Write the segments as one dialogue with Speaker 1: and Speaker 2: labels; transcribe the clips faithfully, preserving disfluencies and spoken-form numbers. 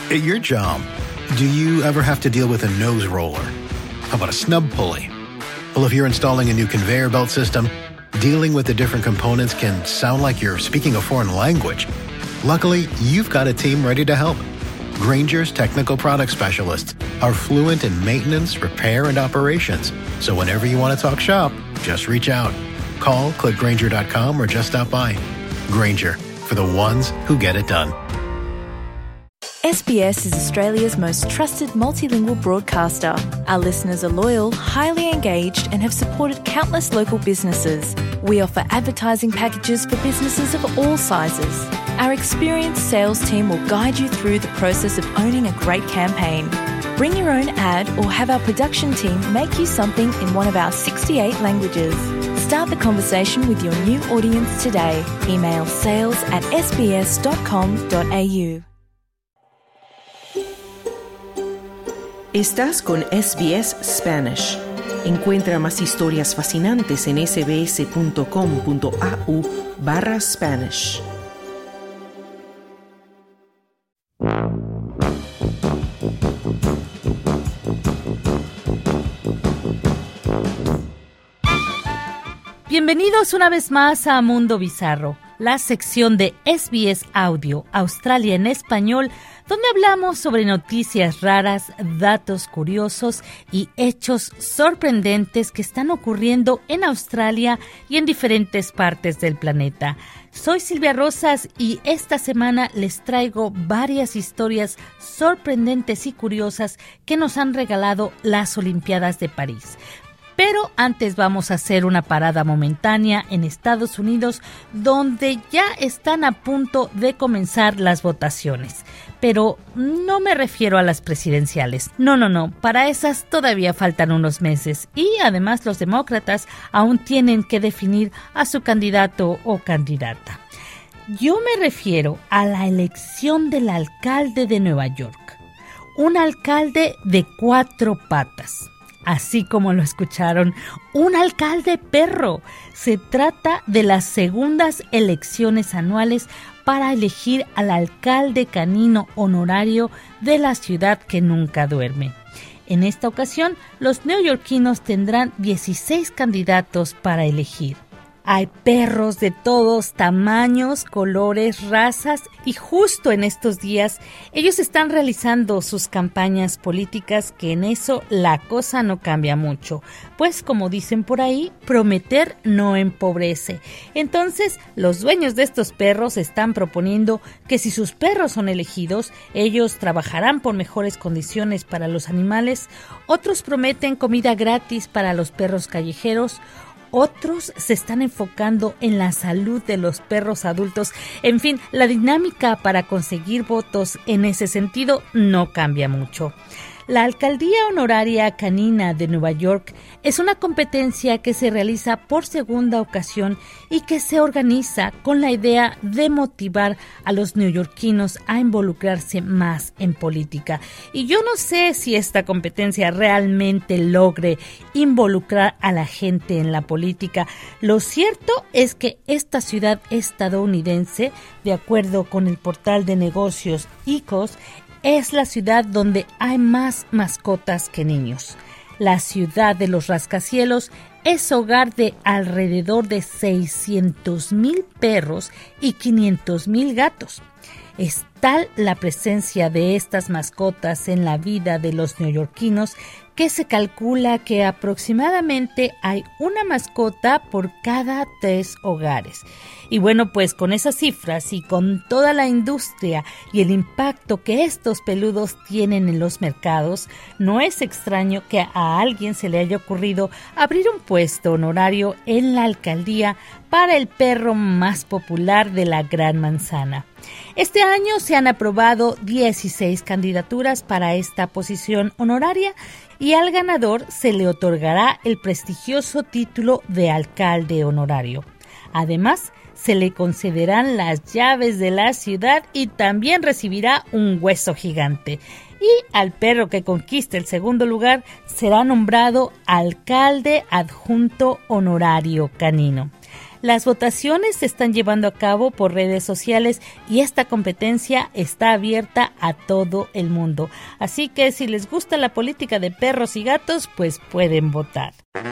Speaker 1: At your job, do you ever have to deal with a nose roller? How about a snub pulley? Well, if you're installing a new conveyor belt system, dealing with the different components can sound like you're speaking a foreign language. Luckily, you've got a team ready to help. Grainger's technical product specialists are fluent in maintenance, repair, and operations. So whenever you want to talk shop, just reach out. Call, click Grainger dot com, or just stop by. Grainger, for the ones who get it done.
Speaker 2: S B S is Australia's most trusted multilingual broadcaster. Our listeners are loyal, highly engaged, and have supported countless local businesses. We offer advertising packages for businesses of all sizes. Our experienced sales team will guide you through the process of owning a great campaign. Bring your own ad or have our production team make you something in one of our sixty-eight languages. Start the conversation with your new audience today. Email sales at s b s dot com dot a u.
Speaker 3: Estás con S B S Spanish. Encuentra más historias fascinantes en sbs.com.au barra Spanish.
Speaker 4: Bienvenidos una vez más a Mundo Bizarro, la sección de S B S Audio, Australia en español, donde hablamos sobre noticias raras, datos curiosos y hechos sorprendentes que están ocurriendo en Australia y en diferentes partes del planeta. Soy Silvia Rosas y esta semana les traigo varias historias sorprendentes y curiosas que nos han regalado las Olimpiadas de París. Pero antes vamos a hacer una parada momentánea en Estados Unidos, donde ya están a punto de comenzar las votaciones. Pero no me refiero a las presidenciales. No, no, no. Para esas todavía faltan unos meses. Y además los demócratas aún tienen que definir a su candidato o candidata. Yo me refiero a la elección del alcalde de Nueva York. Un alcalde de cuatro patas. Así como lo escucharon, un alcalde perro. Se trata de las segundas elecciones anuales para elegir al alcalde canino honorario de la ciudad que nunca duerme. En esta ocasión, los neoyorquinos tendrán dieciséis candidatos para elegir. Hay perros de todos tamaños, colores, razas y justo en estos días ellos están realizando sus campañas políticas, que en eso la cosa no cambia mucho. Pues como dicen por ahí, prometer no empobrece. Entonces los dueños de estos perros están proponiendo que si sus perros son elegidos, ellos trabajarán por mejores condiciones para los animales. Otros prometen comida gratis para los perros callejeros. Otros se están enfocando en la salud de los perros adultos. En fin, la dinámica para conseguir votos en ese sentido no cambia mucho. La Alcaldía Honoraria Canina de Nueva York es una competencia que se realiza por segunda ocasión y que se organiza con la idea de motivar a los neoyorquinos a involucrarse más en política. Y yo no sé si esta competencia realmente logre involucrar a la gente en la política. Lo cierto es que esta ciudad estadounidense, de acuerdo con el portal de negocios I C O S, es la ciudad donde hay más mascotas que niños. La ciudad de los rascacielos es hogar de alrededor de seiscientos mil perros y quinientos mil gatos. Es tal la presencia de estas mascotas en la vida de los neoyorquinos que se calcula que aproximadamente hay una mascota por cada tres hogares. Y bueno, pues con esas cifras y con toda la industria y el impacto que estos peludos tienen en los mercados, no es extraño que a alguien se le haya ocurrido abrir un puesto honorario en la alcaldía para el perro más popular de la Gran Manzana. Este año se han aprobado dieciséis candidaturas para esta posición honoraria y al ganador se le otorgará el prestigioso título de alcalde honorario. Además, se le concederán las llaves de la ciudad y también recibirá un hueso gigante. Y al perro que conquiste el segundo lugar será nombrado alcalde adjunto honorario canino. Las votaciones se están llevando a cabo por redes sociales y esta competencia está abierta a todo el mundo. Así que si les gusta la política de perros y gatos, pues pueden votar.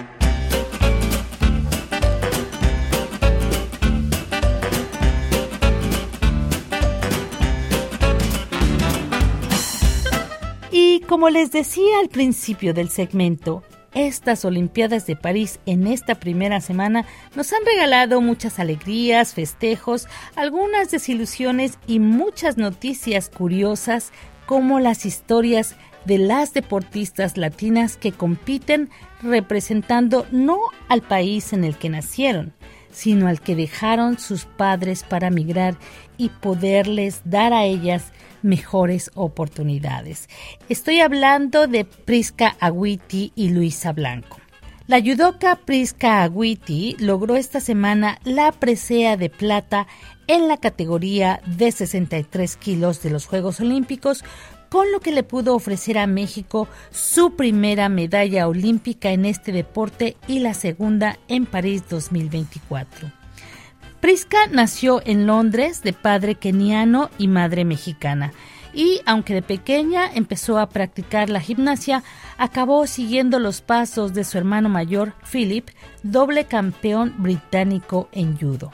Speaker 4: Y como les decía al principio del segmento, estas Olimpiadas de París en esta primera semana nos han regalado muchas alegrías, festejos, algunas desilusiones y muchas noticias curiosas, como las historias de las deportistas latinas que compiten representando no al país en el que nacieron, sino al que dejaron sus padres para migrar y poderles dar a ellas mejores oportunidades. Estoy hablando de Prisca Agüiti y Luisa Blanco. La judoka Prisca Agüiti logró esta semana la presea de plata en la categoría de sesenta y tres kilos de los Juegos Olímpicos, con lo que le pudo ofrecer a México su primera medalla olímpica en este deporte y la segunda en París dos mil veinticuatro. Prisca nació en Londres de padre keniano y madre mexicana y, aunque de pequeña empezó a practicar la gimnasia, acabó siguiendo los pasos de su hermano mayor, Philip, doble campeón británico en judo.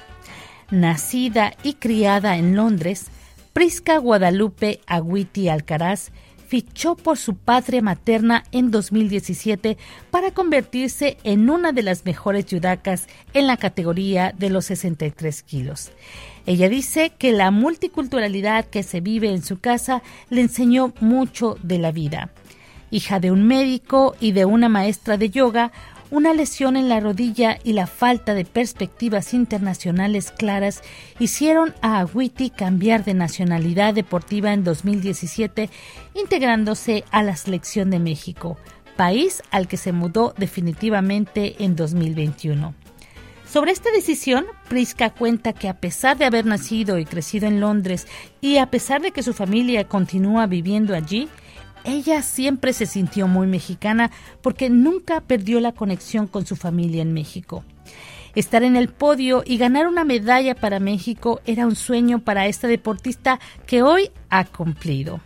Speaker 4: Nacida y criada en Londres, Prisca Guadalupe Agüiti Alcaraz fichó por su patria materna en dos mil diecisiete para convertirse en una de las mejores judocas en la categoría de los sesenta y tres kilos. Ella dice que la multiculturalidad que se vive en su casa le enseñó mucho de la vida. Hija de un médico y de una maestra de yoga, una lesión en la rodilla y la falta de perspectivas internacionales claras hicieron a Agüiti cambiar de nacionalidad deportiva en dos mil diecisiete, integrándose a la selección de México, país al que se mudó definitivamente en dos mil veintiuno. Sobre esta decisión, Prisca cuenta que a pesar de haber nacido y crecido en Londres y a pesar de que su familia continúa viviendo allí, ella siempre se sintió muy mexicana porque nunca perdió la conexión con su familia en México. Estar en el podio y ganar una medalla para México era un sueño para esta deportista que hoy ha cumplido.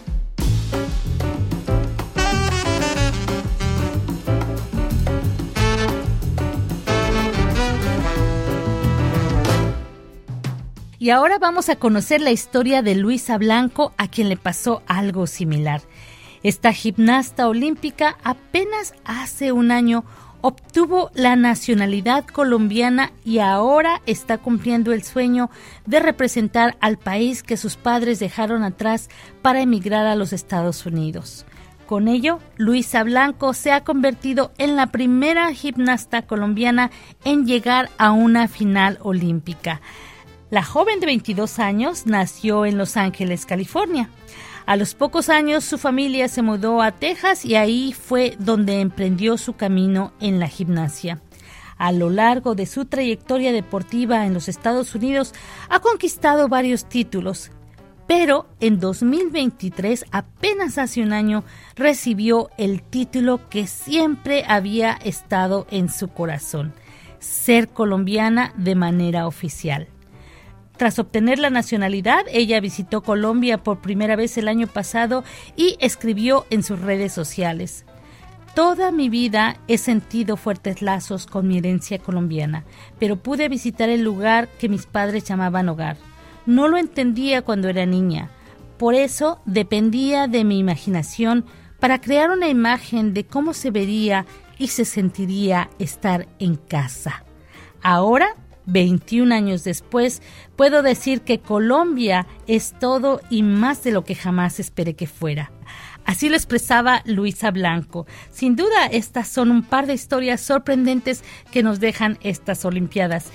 Speaker 4: Y ahora vamos a conocer la historia de Luisa Blanco, a quien le pasó algo similar. Esta gimnasta olímpica apenas hace un año obtuvo la nacionalidad colombiana y ahora está cumpliendo el sueño de representar al país que sus padres dejaron atrás para emigrar a los Estados Unidos. Con ello, Luisa Blanco se ha convertido en la primera gimnasta colombiana en llegar a una final olímpica. La joven de veintidós años nació en Los Ángeles, California. A los pocos años su familia se mudó a Texas y ahí fue donde emprendió su camino en la gimnasia. A lo largo de su trayectoria deportiva en los Estados Unidos ha conquistado varios títulos, pero en dos mil veintitrés, apenas hace un año, recibió el título que siempre había estado en su corazón: ser colombiana de manera oficial. Tras obtener la nacionalidad, ella visitó Colombia por primera vez el año pasado y escribió en sus redes sociales: toda mi vida he sentido fuertes lazos con mi herencia colombiana, pero pude visitar el lugar que mis padres llamaban hogar. No lo entendía cuando era niña, por eso dependía de mi imaginación para crear una imagen de cómo se vería y se sentiría estar en casa. Ahora, veintiún años después, puedo decir que Colombia es todo y más de lo que jamás esperé que fuera. Así lo expresaba Luisa Blanco. Sin duda, estas son un par de historias sorprendentes que nos dejan estas Olimpiadas.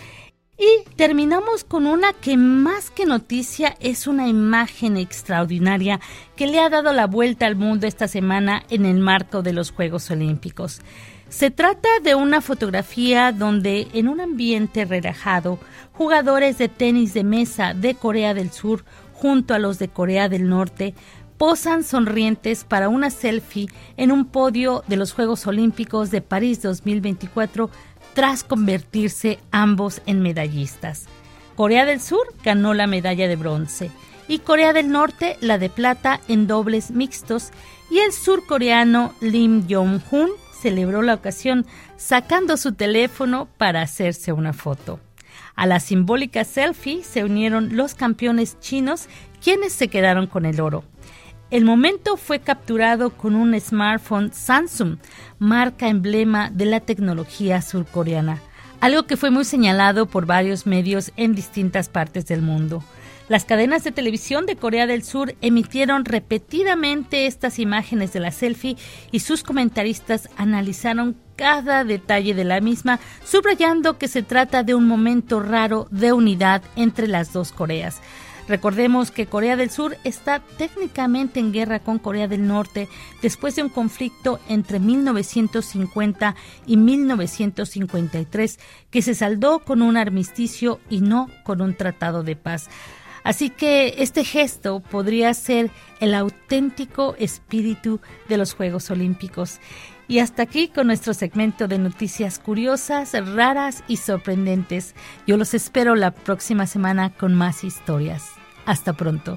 Speaker 4: Y terminamos con una que más que noticia es una imagen extraordinaria que le ha dado la vuelta al mundo esta semana en el marco de los Juegos Olímpicos. Se trata de una fotografía donde, en un ambiente relajado, jugadores de tenis de mesa de Corea del Sur junto a los de Corea del Norte posan sonrientes para una selfie en un podio de los Juegos Olímpicos de París dos mil veinticuatro, tras convertirse ambos en medallistas. Corea del Sur ganó la medalla de bronce y Corea del Norte la de plata en dobles mixtos, y el surcoreano Lim Jong-un celebró la ocasión sacando su teléfono para hacerse una foto. A la simbólica selfie se unieron los campeones chinos, quienes se quedaron con el oro. El momento fue capturado con un smartphone Samsung, marca emblema de la tecnología surcoreana, algo que fue muy señalado por varios medios en distintas partes del mundo. Las cadenas de televisión de Corea del Sur emitieron repetidamente estas imágenes de la selfie y sus comentaristas analizaron cada detalle de la misma, subrayando que se trata de un momento raro de unidad entre las dos Coreas. Recordemos que Corea del Sur está técnicamente en guerra con Corea del Norte después de un conflicto entre mil novecientos cincuenta y mil novecientos cincuenta y tres que se saldó con un armisticio y no con un tratado de paz. Así que este gesto podría ser el auténtico espíritu de los Juegos Olímpicos. Y hasta aquí con nuestro segmento de noticias curiosas, raras y sorprendentes. Yo los espero la próxima semana con más historias. Hasta pronto.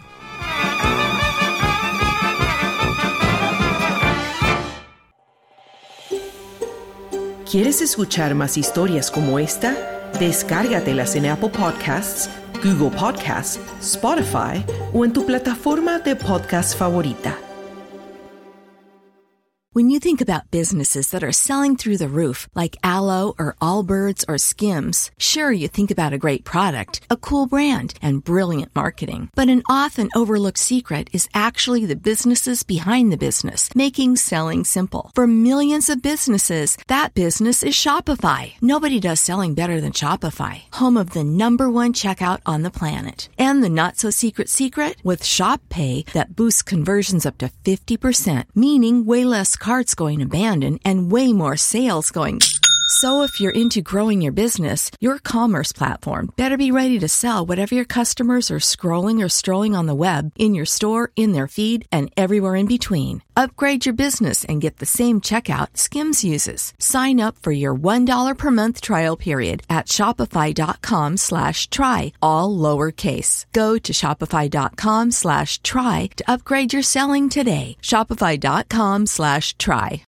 Speaker 3: ¿Quieres escuchar más historias como esta? Descárgatelas en Apple Podcasts, Google Podcasts, Spotify o en tu plataforma de podcast favorita.
Speaker 5: When you think about businesses that are selling through the roof, like Aloe or Allbirds or Skims, sure, you think about a great product, a cool brand, and brilliant marketing. But an often overlooked secret is actually the businesses behind the business, making selling simple. For millions of businesses, that business is Shopify. Nobody does selling better than Shopify, home of the number one checkout on the planet. And the not-so-secret secret? With Shop Pay that boosts conversions up to fifty percent, meaning way less carts going abandoned and way more sales going. So if you're into growing your business, your commerce platform better be ready to sell whatever your customers are scrolling or strolling on the web, in your store, in their feed, and everywhere in between. Upgrade your business and get the same checkout Skims uses. Sign up for your one dollar per month trial period at shopify.com slash try, all lowercase. Go to shopify.com slash try to upgrade your selling today. Shopify.com slash try.